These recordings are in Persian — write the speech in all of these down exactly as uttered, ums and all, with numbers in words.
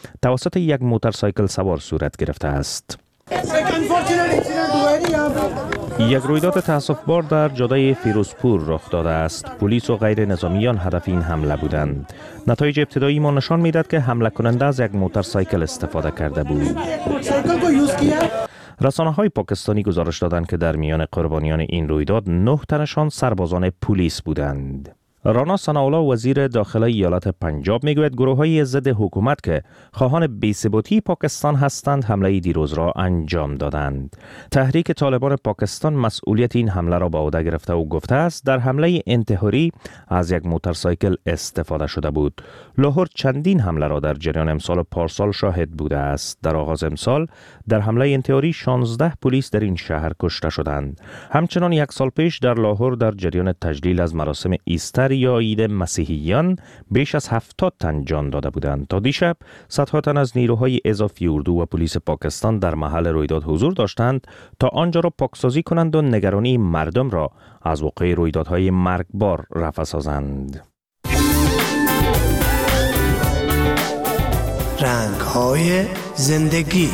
توسط یک موتورسایکل سوار صورت گرفته است. یک رویداد تأسف‌بار در جاده فیروزپور رخ داده است. پلیس و غیر نظامیان هدف این حمله بودند. نتایج ابتدایی ما نشان میداد که حمله کننده از یک موتورسایکل استفاده کرده بود. رسانه‌های پاکستانی گزارش دادند که در میان قربانیان این رویداد نه تنشان سربازان پلیس بودند. رانا ثناءالله وزیر داخلی ایالت پنجاب میگوید گروه‌های ضد حکومت که خواهان بی‌ثباتی پاکستان هستند حمله دیروز را انجام دادند. تحریک طالبان پاکستان مسئولیت این حمله را به عهده گرفته و گفته است در حمله انتحاری از یک موتورسایکل استفاده شده بود. لاهور چندین حمله را در جریان امسال و پارسال شاهد بوده است. در آغاز امسال در حمله انتحاری شانزده پلیس در این شهر کشته شدند. همچنان یک سال پیش در لاهور در جریان تجلیل از مراسم ایستر یا عید مسیحیان بیش از هفتاد تن جان داده بودند. تا دیشب صدها تن از نیروهای اضافی اردو و پلیس پاکستان در محل رویداد حضور داشتند تا آنجا را پاکسازی کنند و نگرانی مردم را از وقوع رویدادهای مرگبار رفع سازند. رنگ‌های زندگی.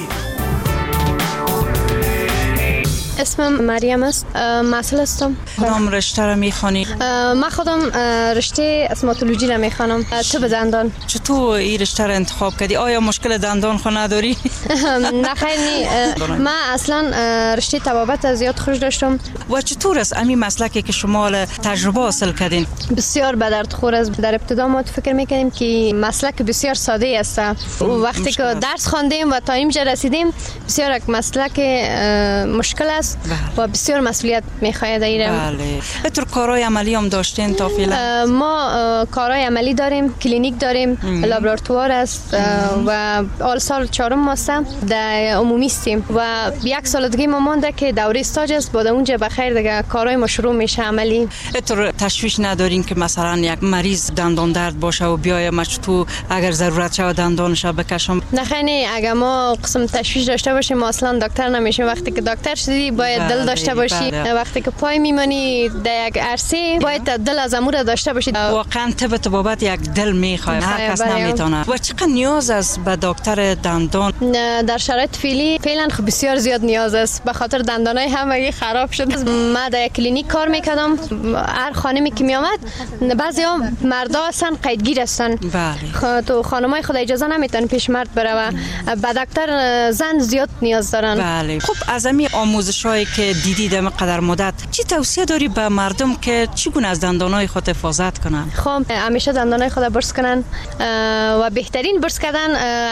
اسمم مریم است. مسئول هستم. کدام رشته را میخوانی؟ من خودم رشته استوماتولوژی را میخوانم. تو به دندان. چطور این رشته را انتخاب کردی؟ آیا مشکل دندان خو نداری؟ نه خیر نی. من اصلا رشته طبابت زیاد خوش داشتم. و چطور است همین مسلکی که شما تجربه حاصل کردین؟ بسیار به درد خور است. در ابتدا ما فکر میکردیم که مسلک بسیار ساده است. وقتی که درس خواندیم و تا اینجا رسیدیم بسیار یک مسلک مشکل است و بسیار مسئولیت میخواهد ایره. بله. اتر کارهای عملی هم داشتین تا فعلا؟ ما کارهای عملی داریم، کلینیک داریم، لابراتوار است و آل سال چهارم ماستم در عمومی استیم و یک سال دیگه ما مونده که دوره استاج است. بعد اونجا بخیر دیگه کارهای ما شروع میشه عملی. اتر تشویش ندارین که مثلا یک مریض دندان درد باشه و بیای مچتو اگر ضرورت شود دندانش بکشم؟ نه خیلی اگر ما قسم تشویش داشته باشیم ما اصلا دکتر نمیشیم. وقتی که دکتر شدی باید دل داشته باشی. بله. وقتی که پای میمانی در یک عرصه باید دل از امور داشته باشی. واقعا طب بابت یک دل میخواد، هر کس نمیتونه. و چقدر نیاز است به دکتر دندان؟ در شرایط فعلی فعلا خب بسیار زیاد نیاز است به خاطر دندانای همگی خراب شده. من در کلینیک کار میکردم. هر خانمی که میآمد بعضیا مردا هستن قیدگیر هستن. بله. تو خانمای خود اجازه نمیتن پیش مرد بره و به دکتر زن زیاد نیاز دارن. بله. خب از همین آموزشایی که دیدی در قدر مدت چی توصیه داری به مردم که چگونه از دندانای خود حفاظت کنن؟ خب همیشه دندانای خود برس کنن و بهترین برس کردن